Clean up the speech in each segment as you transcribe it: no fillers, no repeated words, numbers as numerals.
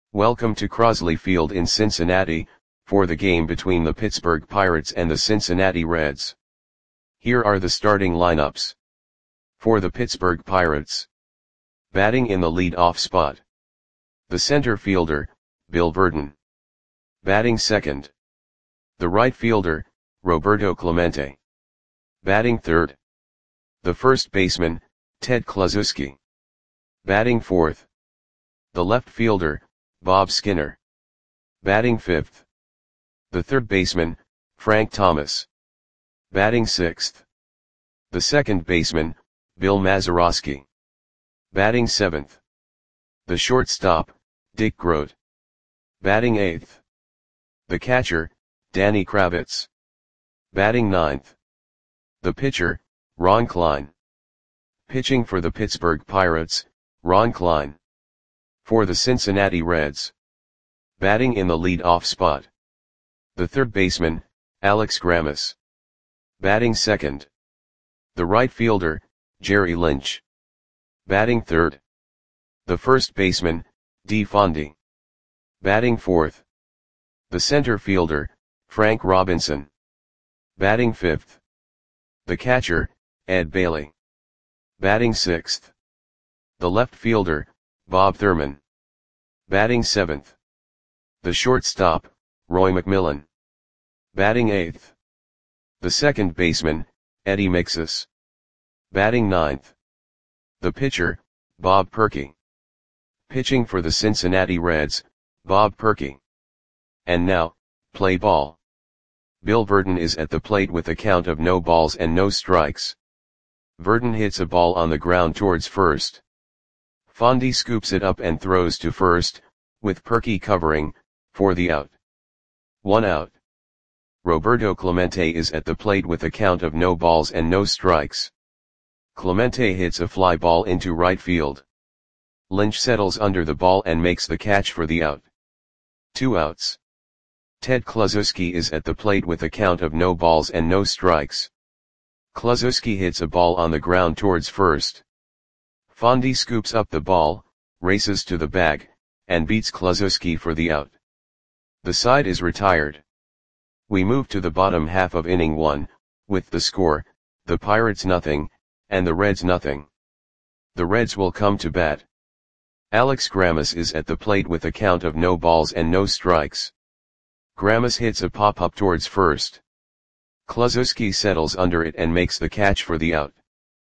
Welcome to Crosley Field in Cincinnati, for the game between the Pittsburgh Pirates and the Cincinnati Reds. Here are the starting lineups. For the Pittsburgh Pirates. Batting in the lead-off spot. The center fielder, Bill Virdon. Batting second. The right fielder, Roberto Clemente. Batting third. The first baseman, Ted Kluszewski. Batting fourth. The left fielder, Bob Skinner. Batting fifth. The third baseman, Frank Thomas. Batting sixth. The second baseman, Bill Mazeroski. Batting seventh. The shortstop, Dick Groat. Batting eighth. The catcher, Danny Kravitz. Batting ninth. The pitcher, Ron Klein. Pitching for the Pittsburgh Pirates, Ron Klein. For the Cincinnati Reds. Batting in the lead-off spot. The third baseman, Alex Grammas. Batting second. The right fielder, Jerry Lynch. Batting third. The first baseman, Dee Fondy. Batting fourth. The center fielder, Frank Robinson. Batting fifth. The catcher, Ed Bailey. Batting sixth. The left fielder, Bob Thurman. Batting seventh. The shortstop, Roy McMillan. Batting eighth. The second baseman, Eddie Mixus. Batting ninth. The pitcher, Bob Purkey. Pitching for the Cincinnati Reds, Bob Purkey. And now, play ball. Bill Virdon is at the plate with a count of no balls and no strikes. Virdon hits a ball on the ground towards first. Fondy scoops it up and throws to first, with Purkey covering, for the out. 1 out. Roberto Clemente is at the plate with a count of no balls and no strikes. Clemente hits a fly ball into right field. Lynch settles under the ball and makes the catch for the out. 2 outs. Ted Kluszewski is at the plate with a count of no balls and no strikes. Kluszewski hits a ball on the ground towards first. Fondy scoops up the ball, races to the bag, and beats Kluszewski for the out. The side is retired. We move to the bottom half of inning 1, with the score, the Pirates nothing, and the Reds nothing. The Reds will come to bat. Alex Grammas is at the plate with a count of no balls and no strikes. Grammas hits a pop-up towards first. Kluszewski settles under it and makes the catch for the out.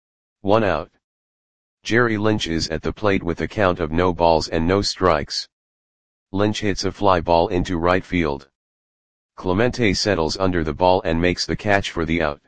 1 out. Jerry Lynch is at the plate with a count of no balls and no strikes. Lynch hits a fly ball into right field. Clemente settles under the ball and makes the catch for the out.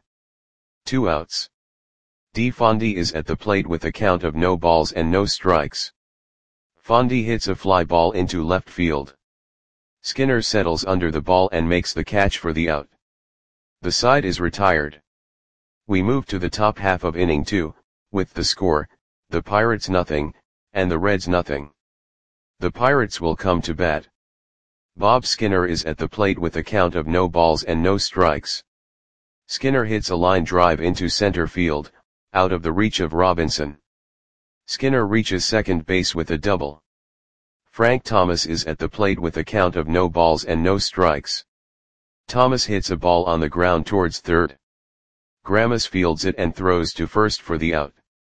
2 outs. Dee Fondy is at the plate with a count of no balls and no strikes. Fondy hits a fly ball into left field. Skinner settles under the ball and makes the catch for the out. The side is retired. We move to the top half of inning 2, with the score, the Pirates nothing, and the Reds nothing. The Pirates will come to bat. Bob Skinner is at the plate with a count of no balls and no strikes. Skinner hits a line drive into center field, out of the reach of Robinson. Skinner reaches second base with a double. Frank Thomas is at the plate with a count of no balls and no strikes. Thomas hits a ball on the ground towards third. Grammas fields it and throws to first for the out.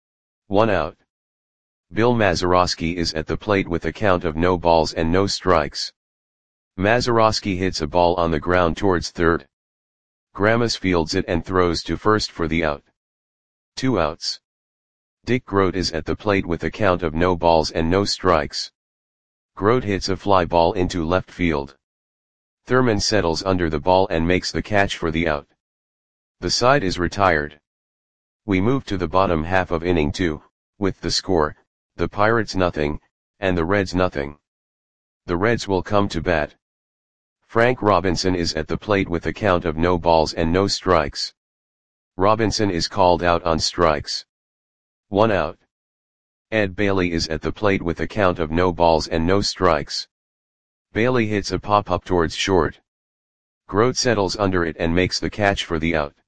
1 out. Bill Mazeroski is at the plate with a count of no balls and no strikes. Mazeroski hits a ball on the ground towards third. Grammas fields it and throws to first for the out. 2 outs. Dick Groat is at the plate with a count of no balls and no strikes. Groat hits a fly ball into left field. Thurman settles under the ball and makes the catch for the out. The side is retired. We move to the bottom half of inning 2, with the score, the Pirates nothing, and the Reds nothing. The Reds will come to bat. Frank Robinson is at the plate with a count of no balls and no strikes. Robinson is called out on strikes. 1 out. Ed Bailey is at the plate with a count of no balls and no strikes. Bailey hits a pop-up towards short. Groat settles under it and makes the catch for the out.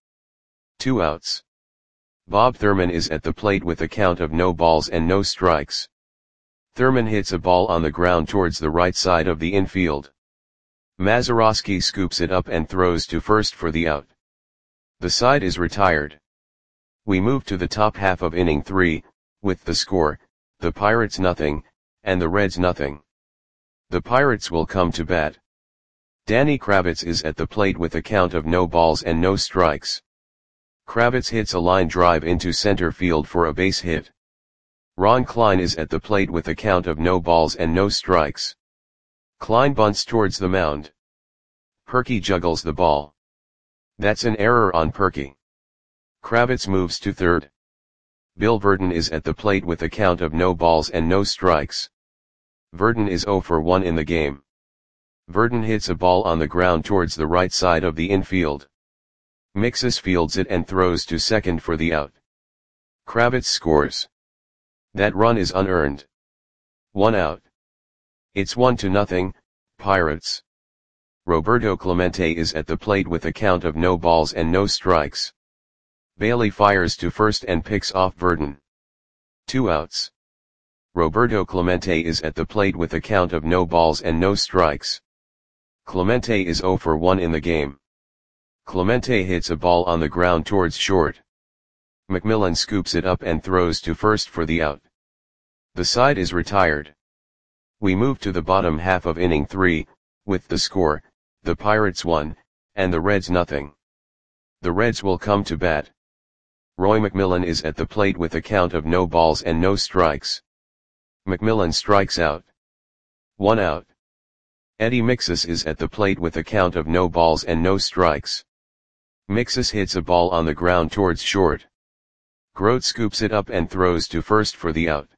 2 outs. Bob Thurman is at the plate with a count of no balls and no strikes. Thurman hits a ball on the ground towards the right side of the infield. Mazeroski scoops it up and throws to first for the out. The side is retired. We move to the top half of inning 3, with the score, the Pirates nothing, and the Reds nothing. The Pirates will come to bat. Danny Kravitz is at the plate with a count of no balls and no strikes. Kravitz hits a line drive into center field for a base hit. Ron Klein is at the plate with a count of no balls and no strikes. Klein bunts towards the mound. Perky juggles the ball. That's an error on Perky. Kravitz moves to third. Bill Verdon is at the plate with a count of no balls and no strikes. Verdon is 0 for 1 in the game. Verdon hits a ball on the ground towards the right side of the infield. Mixus fields it and throws to second for the out. Kravitz scores. That run is unearned. 1 out. It's 1-0, Pirates. Roberto Clemente is at the plate with a count of no balls and no strikes. Bailey fires to first and picks off Verdon. 2 outs. Roberto Clemente is at the plate with a count of no balls and no strikes. Clemente is 0 for 1 in the game. Clemente hits a ball on the ground towards short. McMillan scoops it up and throws to first for the out. The side is retired. We move to the bottom half of inning 3, with the score, the Pirates 1, and the Reds nothing. The Reds will come to bat. Roy McMillan is at the plate with a count of no balls and no strikes. McMillan strikes out. 1 out. Eddie Mixus is at the plate with a count of no balls and no strikes. Mixus hits a ball on the ground towards short. Grote scoops it up and throws to first for the out.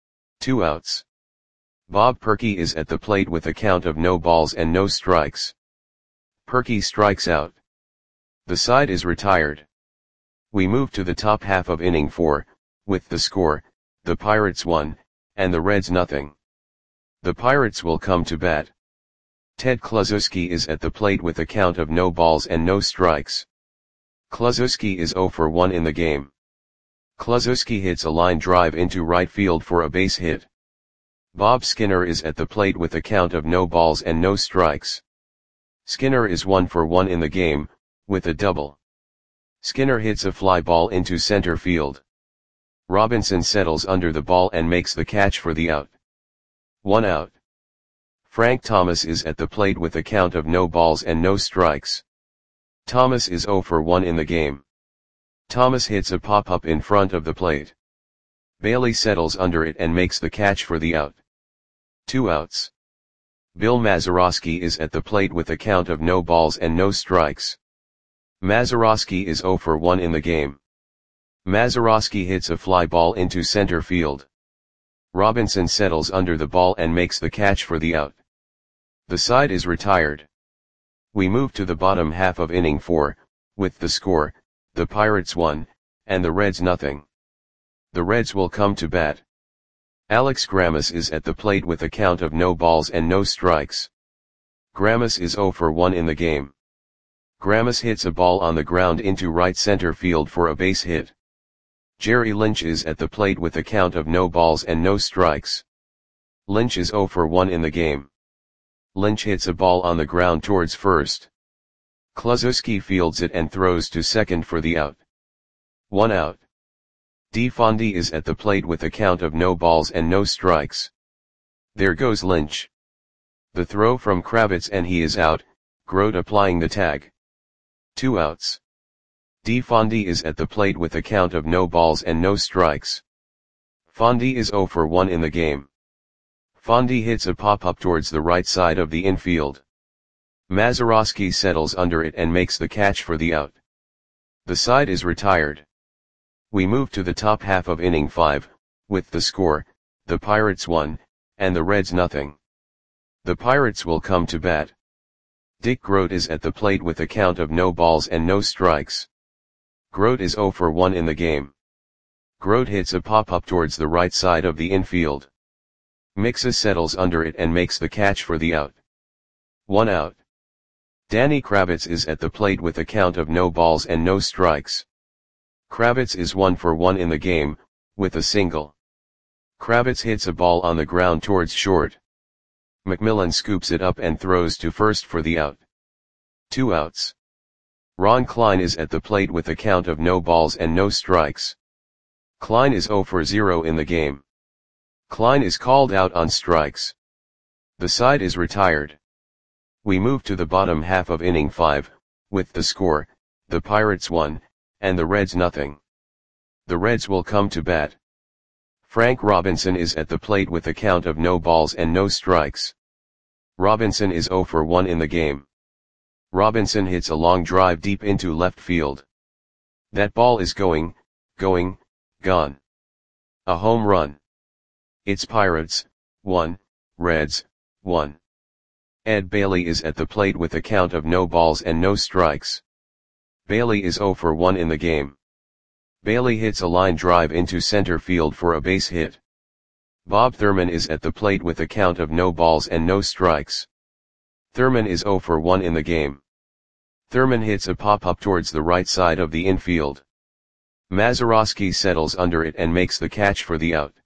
2 outs. Bob Perky is at the plate with a count of no balls and no strikes. Perky strikes out. The side is retired. We move to the top half of inning 4, with the score, the Pirates 1, and the Reds nothing. The Pirates will come to bat. Ted Kluszewski is at the plate with a count of no balls and no strikes. Kluszewski is 0 for 1 in the game. Kluszewski hits a line drive into right field for a base hit. Bob Skinner is at the plate with a count of no balls and no strikes. Skinner is 1 for 1 in the game, with a double. Skinner hits a fly ball into center field. Robinson settles under the ball and makes the catch for the out. 1 out. Frank Thomas is at the plate with a count of no balls and no strikes. Thomas is 0 for 1 in the game. Thomas hits a pop-up in front of the plate. Bailey settles under it and makes the catch for the out. 2 outs. Bill Mazeroski is at the plate with a count of no balls and no strikes. Mazeroski is 0 for 1 in the game. Mazeroski hits a fly ball into center field. Robinson settles under the ball and makes the catch for the out. The side is retired. We move to the bottom half of inning 4, with the score, the Pirates 1, and the Reds nothing. The Reds will come to bat. Alex Grammas is at the plate with a count of no balls and no strikes. Grammas is 0 for 1 in the game. Grammas hits a ball on the ground into right center field for a base hit. Jerry Lynch is at the plate with a count of no balls and no strikes. Lynch is 0 for 1 in the game. Lynch hits a ball on the ground towards first. Kluszewski fields it and throws to second for the out. 1 out. DeFondi is at the plate with a count of no balls and no strikes. There goes Lynch. The throw from Kravitz and he is out, Grote applying the tag. 2 outs. DeFondi is at the plate with a count of no balls and no strikes. Fondi is 0 for 1 in the game. Fondi hits a pop-up towards the right side of the infield. Mazeroski settles under it and makes the catch for the out. The side is retired. We move to the top half of inning 5, with the score, the Pirates 1, and the Reds nothing. The Pirates will come to bat. Dick Grote is at the plate with a count of no balls and no strikes. Grote is 0 for 1 in the game. Grote hits a pop-up towards the right side of the infield. Mixus settles under it and makes the catch for the out. 1 out. Danny Kravitz is at the plate with a count of no balls and no strikes. Kravitz is 1 for 1 in the game, with a single. Kravitz hits a ball on the ground towards short. McMillan scoops it up and throws to first for the out. 2 outs. Ron Klein is at the plate with a count of no balls and no strikes. Klein is 0 for 0 in the game. Klein is called out on strikes. The side is retired. We move to the bottom half of inning 5, with the score, the Pirates 1, and the Reds nothing. The Reds will come to bat. Frank Robinson is at the plate with a count of no balls and no strikes. Robinson is 0 for 1 in the game. Robinson hits a long drive deep into left field. That ball is gone. A home run. It's Pirates, 1, Reds, 1. Ed Bailey is at the plate with a count of no balls and no strikes. Bailey is 0 for 1 in the game. Bailey hits a line drive into center field for a base hit. Bob Thurman is at the plate with a count of no balls and no strikes. Thurman is 0 for 1 in the game. Thurman hits a pop-up towards the right side of the infield. Mazeroski settles under it and makes the catch for the out.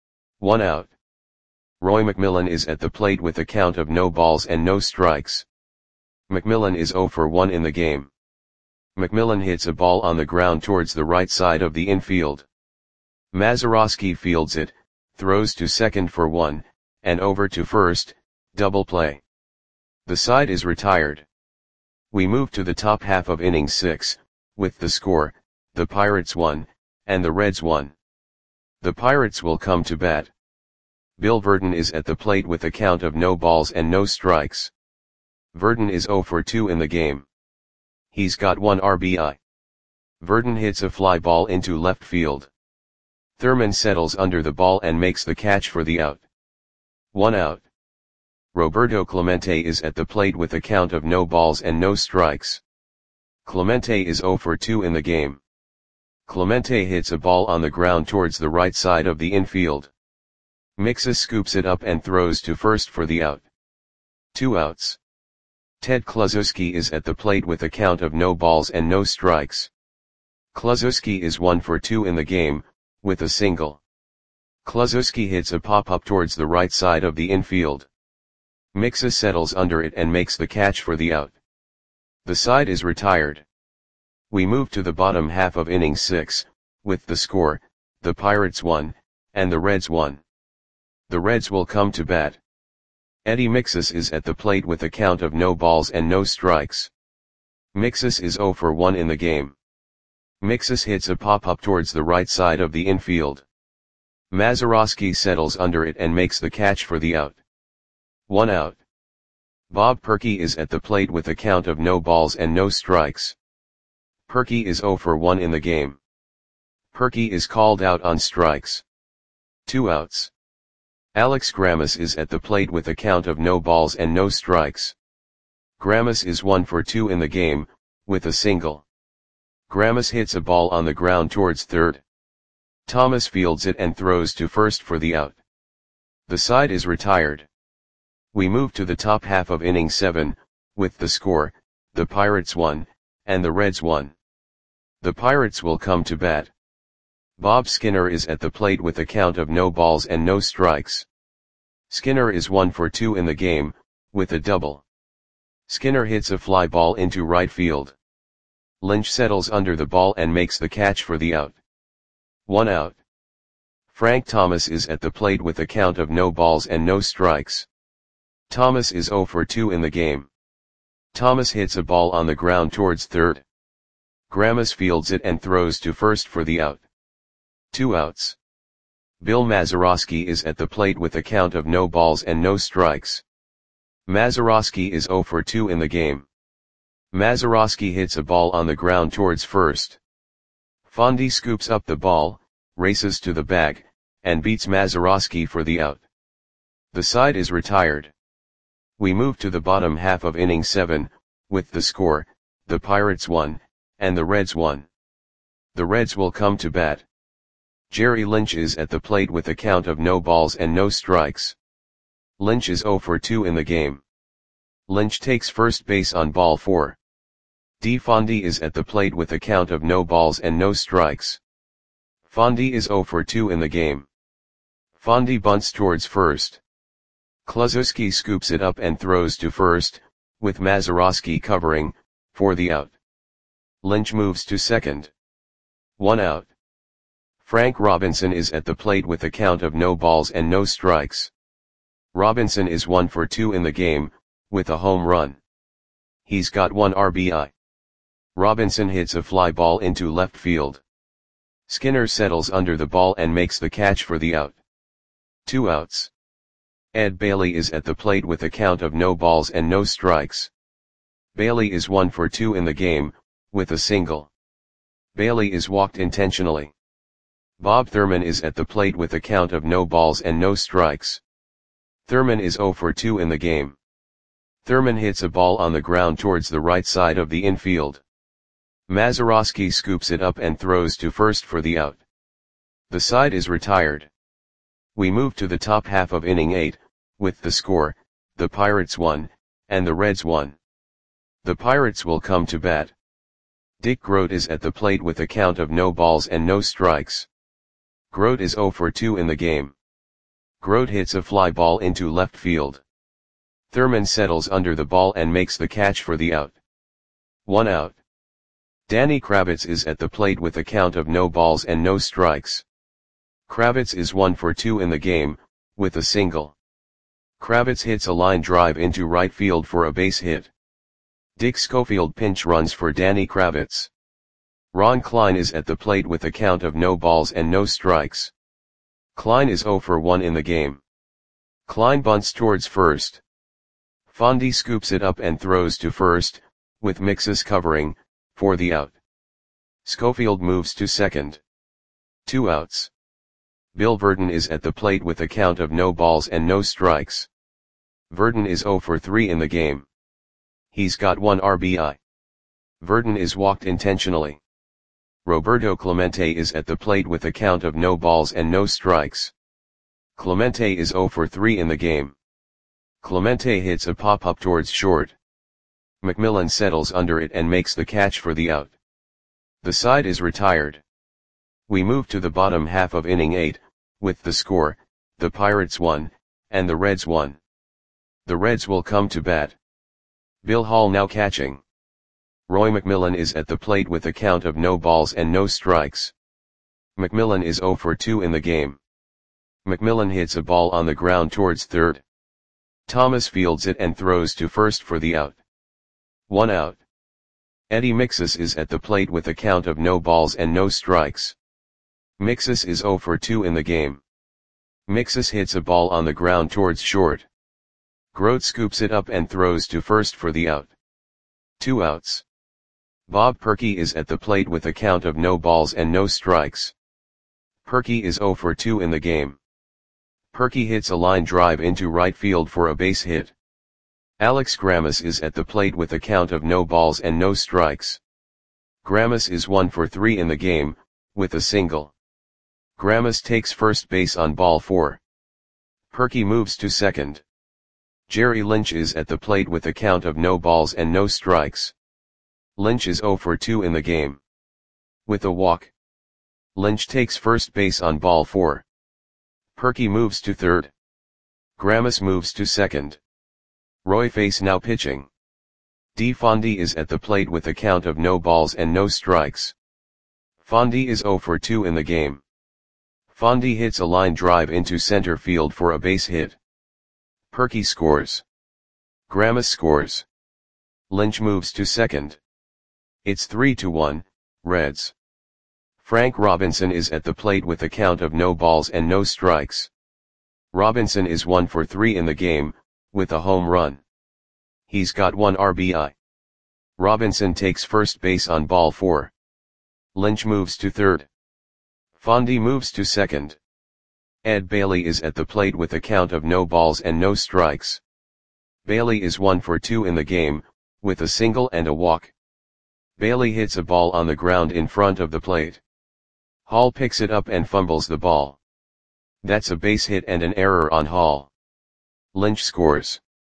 1 out. Roy McMillan is at the plate with a count of no balls and no strikes. McMillan is 0 for 1 in the game. McMillan hits a ball on the ground towards the right side of the infield. Mazeroski fields it, throws to second for 1, and over to first, double play. The side is retired. We move to the top half of inning 6, with the score, the Pirates 1, and the Reds 1. The Pirates will come to bat. Bill Verdon is at the plate with a count of no balls and no strikes. Verdon is 0 for 2 in the game. He's got 1 RBI. Verdon hits a fly ball into left field. Thurman settles under the ball and makes the catch for the out. 1 out. Roberto Clemente is at the plate with a count of no balls and no strikes. Clemente is 0 for 2 in the game. Clemente hits a ball on the ground towards the right side of the infield. Mixes scoops it up and throws to first for the out. 2 outs. Ted Kluszewski is at the plate with a count of no balls and no strikes. Kluszewski is 1 for 2 in the game, with a single. Kluszewski hits a pop-up towards the right side of the infield. Mixes settles under it and makes the catch for the out. The side is retired. We move to the bottom half of inning 6, with the score, the Pirates 1, and the Reds 1. The Reds will come to bat. Eddie Mixes is at the plate with a count of no balls and no strikes. Mixes is 0 for 1 in the game. Mixes hits a pop-up towards the right side of the infield. Mazeroski settles under it and makes the catch for the out. 1 out. Bob Perky is at the plate with a count of no balls and no strikes. Perky is 0 for 1 in the game. Perky is called out on strikes. 2 outs. Alex Grammas is at the plate with a count of no balls and no strikes. Grammas is 1 for 2 in the game, with a single. Grammas hits a ball on the ground towards third. Thomas fields it and throws to first for the out. The side is retired. We move to the top half of inning 7, with the score, the Pirates 1, and the Reds 1. The Pirates will come to bat. Bob Skinner is at the plate with a count of no balls and no strikes. Skinner is 1 for 2 in the game, with a double. Skinner hits a fly ball into right field. Lynch settles under the ball and makes the catch for the out. 1 out. Frank Thomas is at the plate with a count of no balls and no strikes. Thomas is 0 for 2 in the game. Thomas hits a ball on the ground towards third. Grammas fields it and throws to first for the out. 2 outs. Bill Mazeroski is at the plate with a count of no balls and no strikes. Mazeroski is 0 for 2 in the game. Mazeroski hits a ball on the ground towards first. Fondy scoops up the ball, races to the bag, and beats Mazeroski for the out. The side is retired. We move to the bottom half of inning 7, with the score, the Pirates 1, and the Reds 1. The Reds will come to bat. Jerry Lynch is at the plate with a count of no balls and no strikes. Lynch is 0 for 2 in the game. Lynch takes first base on ball 4. D. Fondy is at the plate with a count of no balls and no strikes. Fondy is 0 for 2 in the game. Fondy bunts towards first. Kluszewski scoops it up and throws to first, with Mazeroski covering, for the out. Lynch moves to second. 1 out. Frank Robinson is at the plate with a count of no balls and no strikes. Robinson is 1 for 2 in the game, with a home run. He's got 1 RBI. Robinson hits a fly ball into left field. Skinner settles under the ball and makes the catch for the out. 2 outs. Ed Bailey is at the plate with a count of no balls and no strikes. Bailey is 1 for 2 in the game, with a single. Bailey is walked intentionally. Bob Thurman is at the plate with a count of no balls and no strikes. Thurman is 0 for 2 in the game. Thurman hits a ball on the ground towards the right side of the infield. Mazeroski scoops it up and throws to first for the out. The side is retired. We move to the top half of inning 8, with the score, the Pirates 1, and the Reds 1. The Pirates will come to bat. Dick Grote is at the plate with a count of no balls and no strikes. Grote is 0 for 2 in the game. Grote hits a fly ball into left field. Thurman settles under the ball and makes the catch for the out. 1 out. Danny Kravitz is at the plate with a count of no balls and no strikes. Kravitz is 1 for 2 in the game, with a single. Kravitz hits a line drive into right field for a base hit. Dick Schofield pinch runs for Danny Kravitz. Ron Klein is at the plate with a count of no balls and no strikes. Klein is 0 for 1 in the game. Klein bunts towards first. Fondy scoops it up and throws to first, with Mixus covering, for the out. Schofield moves to second. 2 outs. Bill Verdon is at the plate with a count of no balls and no strikes. Verdon is 0 for 3 in the game. He's got 1 RBI. Verdon is walked intentionally. Roberto Clemente is at the plate with a count of no balls and no strikes. Clemente is 0 for 3 in the game. Clemente hits a pop-up towards short. McMillan settles under it and makes the catch for the out. The side is retired. We move to the bottom half of inning 8, with the score, the Pirates 1, and the Reds 1. The Reds will come to bat. Bill Hall now catching. Roy McMillan is at the plate with a count of no balls and no strikes. McMillan is 0 for 2 in the game. McMillan hits a ball on the ground towards third. Thomas fields it and throws to first for the out. 1 out. Eddie Mixus is at the plate with a count of no balls and no strikes. Mixus is 0 for 2 in the game. Mixus hits a ball on the ground towards short. Grote scoops it up and throws to first for the out. 2 outs. Bob Perky is at the plate with a count of no balls and no strikes. Perky is 0 for 2 in the game. Perky hits a line drive into right field for a base hit. Alex Grammas is at the plate with a count of no balls and no strikes. Grammas is 1 for 3 in the game, with a single. Grammas takes first base on ball 4. Perky moves to second. Jerry Lynch is at the plate with a count of no balls and no strikes. Lynch is 0 for 2 in the game. With a walk. Lynch takes first base on ball 4. Perky moves to third. Grammas moves to second. Roy Face now pitching. D. Fondy is at the plate with a count of no balls and no strikes. Fondy is 0 for 2 in the game. Fondy hits a line drive into center field for a base hit. Perky scores. Grammas scores. Lynch moves to second. It's 3-1, Reds. Frank Robinson is at the plate with a count of no balls and no strikes. Robinson is 1 for 3 in the game, with a home run. He's got 1 RBI. Robinson takes first base on ball 4. Lynch moves to third. Fondy moves to second. Ed Bailey is at the plate with a count of no balls and no strikes. Bailey is 1 for 2 in the game, with a single and a walk. Bailey hits a ball on the ground in front of the plate. Hall picks it up and fumbles the ball. That's a base hit and an error on Hall. Lynch scores.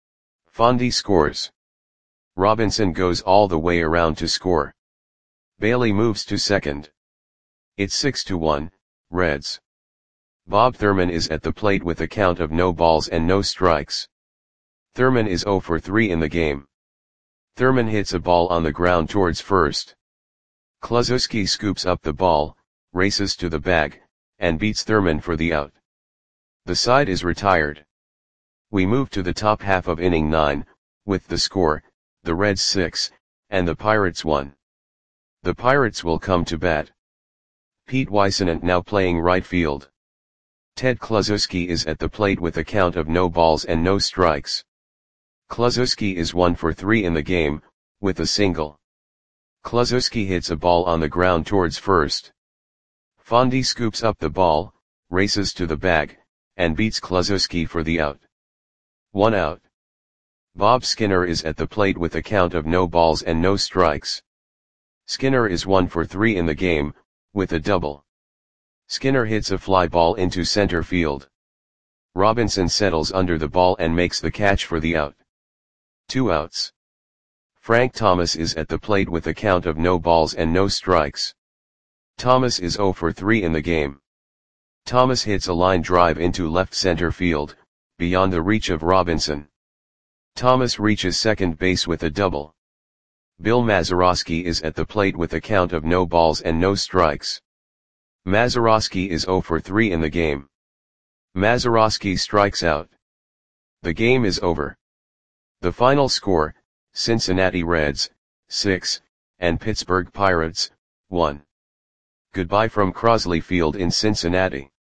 Fondy scores. Robinson goes all the way around to score. Bailey moves to second. It's 6-1, Reds. Bob Thurman is at the plate with a count of no balls and no strikes. Thurman is 0 for 3 in the game. Thurman hits a ball on the ground towards first. Kluszewski scoops up the ball, races to the bag, and beats Thurman for the out. The side is retired. We move to the top half of inning 9, with the score, the Reds 6, and the Pirates 1. The Pirates will come to bat. Pete Weissenant now playing right field. Ted Kluszewski is at the plate with a count of no balls and no strikes. Kluszewski is 1 for 3 in the game, with a single. Kluszewski hits a ball on the ground towards first. Fondy scoops up the ball, races to the bag, and beats Kluszewski for the out. 1 out. Bob Skinner is at the plate with a count of no balls and no strikes. Skinner is 1 for 3 in the game, with a double. Skinner hits a fly ball into center field. Robinson settles under the ball and makes the catch for the out. 2 outs. Frank Thomas is at the plate with a count of no balls and no strikes. Thomas is 0 for 3 in the game. Thomas hits a line drive into left center field, beyond the reach of Robinson. Thomas reaches second base with a double. Bill Mazeroski is at the plate with a count of no balls and no strikes. Mazeroski is 0 for 3 in the game. Mazeroski strikes out. The game is over. The final score, Cincinnati Reds, 6, and Pittsburgh Pirates, 1. Goodbye from Crosley Field in Cincinnati.